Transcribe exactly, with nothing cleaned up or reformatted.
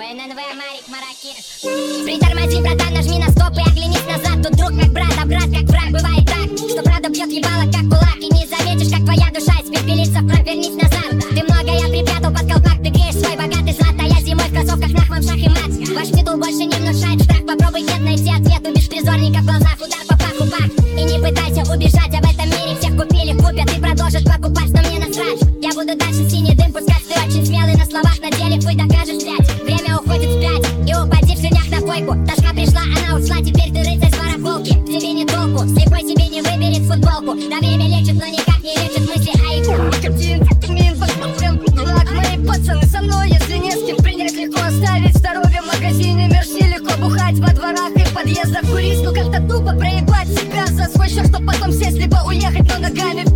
эн эн вэ, Марик, Маракеш. Притормози, братан, нажми на стоп и оглянись назад. Тут друг как брат, а брат как враг. Бывает так, что правда бьет ебало как кулак. И не заметишь, как твоя душа испепелится. Провернись назад. Ты многое припрятал под колпак. Ты греешь свой богатый злат, а я зимой в кроссовках нахвам шах и мат. Ваш титул больше не внушает страх. Попробуй нет найти ответ у беспризорника в глазах. Удар по паху, пах. И не пытайся убежать, а в этом мире всех купили, купят и продолжат покупать, но мне насрать. Я буду дальше синий дым пускать. Ты очень смелый на словах, на деле твой докажешь, блядь. Время уходит вспять, и упади в слюнях на койку. Ташка пришла, она ушла, теперь ты рыцарь с барахолки. Тебе не толку, слепой себе не выберет футболку. Да время лечит, но никак не лечит мысли, а и Картин, мин, посмотрим, благ. Мои пацаны со мной, если не с кем принять, легко оставить здоровье в магазине. Мерси легко бухать во дворах и в подъездах. Курить, ну как-то тупо проебать себя за свой счет, чтоб потом сесть, либо уехать, но ногами